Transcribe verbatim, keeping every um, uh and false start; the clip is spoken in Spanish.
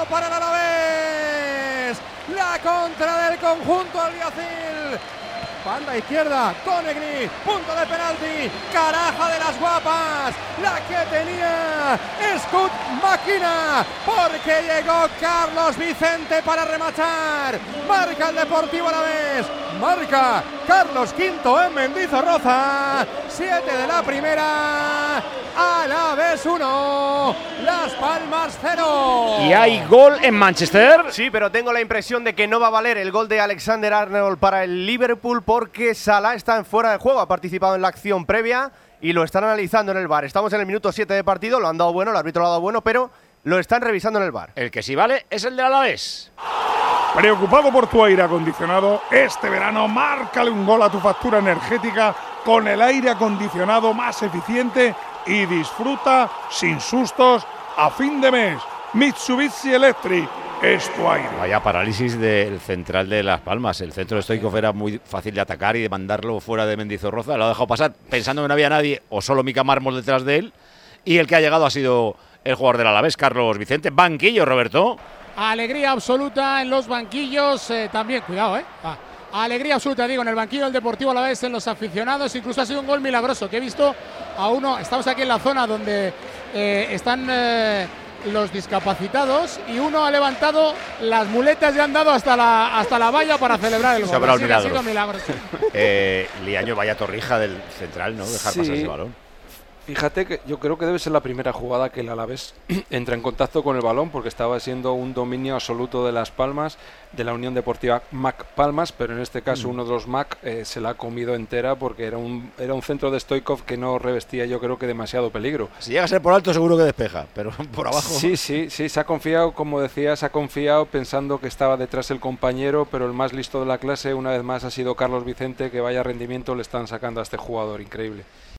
uno para el Alavés. La contra del conjunto albiazul. Banda izquierda, Conegri, punto de penalti, caraja de las guapas, la que tenía Scott Máquina, porque llegó Carlos Vicente para rematar. Marca el Deportivo Alavés, marca Carlos Quinto en Mendizorroza, siete de la primera, Alavés uno, Las Palmas cero. ¿Y hay gol en Manchester? Sí, pero tengo la impresión de que no va a valer el gol de Alexander Arnold para el Liverpool, porque Salah está en fuera de juego, ha participado en la acción previa y lo están analizando en el V A R. Estamos en el minuto siete de partido, lo han dado bueno, el árbitro lo ha dado bueno, pero lo están revisando en el V A R. El que sí vale es el del Alavés. Preocupado por tu aire acondicionado, este verano márcale un gol a tu factura energética con el aire acondicionado más eficiente y disfruta sin sustos a fin de mes. Mitsubishi Electric es tu aire. Vaya parálisis del central de Las Palmas. El centro de Stoichkov era muy fácil de atacar y de mandarlo fuera de Mendizorroza. Lo ha dejado pasar pensando que no había nadie o solo Mika Mármol detrás de él. Y el que ha llegado ha sido el jugador del Alavés, Carlos Vicente. Banquillo, Roberto. Alegría absoluta en los banquillos. Eh, también, cuidado, ¿eh? Ah. Alegría absoluta, digo, en el banquillo del Deportivo Alavés, en los aficionados. Incluso ha sido un gol milagroso que he visto a uno. Estamos aquí en la zona donde eh, están eh, los discapacitados y uno ha levantado las muletas y han dado hasta la hasta la valla para celebrar el gol. Se habrá Así que ha olvidado. sido milagroso. eh, Liaño, vaya torrija del central, ¿no? Dejar Sí. pasar ese balón. Fíjate que yo creo que debe ser la primera jugada que el Alavés entra en contacto con el balón, porque estaba siendo un dominio absoluto de Las Palmas, de la Unión Deportiva Mac Palmas, pero en este caso mm. uno de los Mac eh, se la ha comido entera, porque era un era un centro de Stoichkov que no revestía, yo creo que demasiado peligro. Si llega a ser por alto seguro que despeja, pero por abajo. Sí, sí, sí, se ha confiado, como decía, se ha confiado pensando que estaba detrás el compañero, pero el más listo de la clase una vez más ha sido Carlos Vicente, que vaya rendimiento le están sacando a este jugador, increíble.